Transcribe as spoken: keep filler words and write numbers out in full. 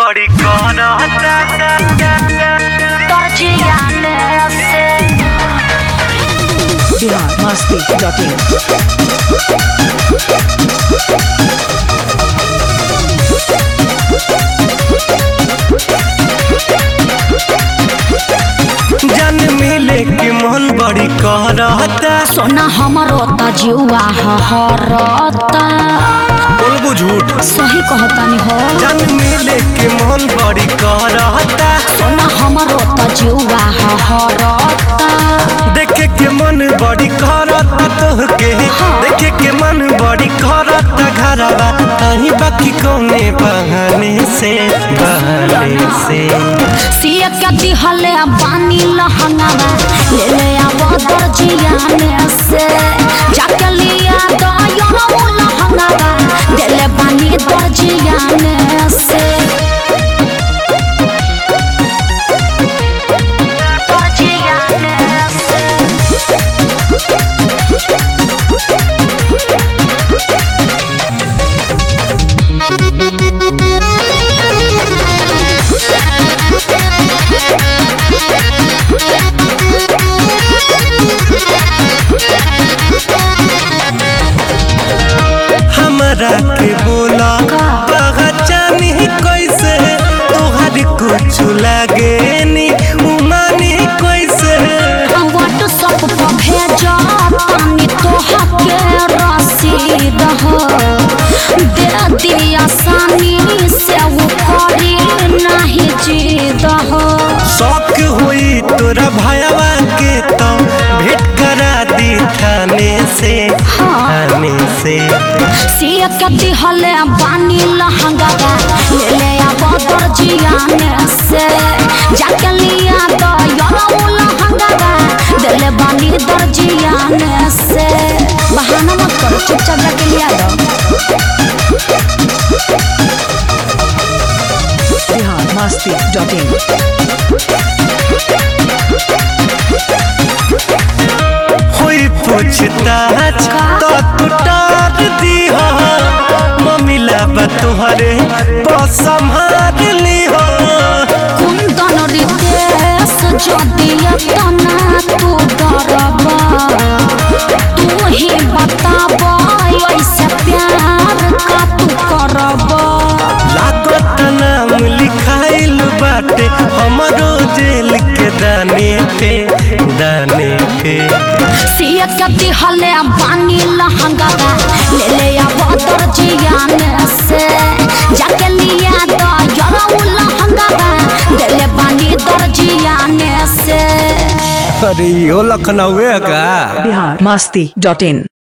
बड़ी कहता बिहार मस्ती डॉट इन। जन मिले के मन बड़ी कहता सोना हमारो त जुआ हरता बोलबू झूठ सही कहतानी हो। जन मिले के मन बड़ी कहता सोना हमारो त जुआ हरता देखे के मन बड़ी करता तोहके देखे के मन बड़ी करता घरवा कहीं बाकी कोने बहाने से बहाने से सिया के दिहले बानी लहंगावा ले ले आव दर्जियाने से जाके लिया तो यो लहंगावा देले बानी दर्जियाने से दर्जियाने से हमरा के बोला पहचानी कैसे तोहर कुछ लागे नी उमानी कैसे व्हाट्सएप पर भेजा तानी तोहा के रसीद हो दे दिया आसानी से वो करी नहीं जीद हो। शौक हुई तोरा भयवा के तो भेंट करा दी थाने से थाने से सिया के दिहले बानी लहंगावा ले ले आव दर्जियाने से जाके लिया तो यो लहंगावा देले बानी दर्जियाने से बहाना मत करो चुपचाप जाके लिया दो। Bihar Masti dot in. हुई पूछताछ तो तू टार दी हो मम्मीला बतुहरे बस संभाल ली हो कुंदन रितेश जदिया तना तू डरबा तू ही बताबा ऐसे प्यार का तू करबा लागत नाम लिखाइल बाटे हमरो जेल के दाने पे दाने पे सिया के दिहले बानी लहंगावा ले ले आव दर्जियाने से जाके लिया तो यो लहंगावा देले बानी दर्जियाने से। अरे यो लखनऊ का बिहार मस्ती डॉट इन।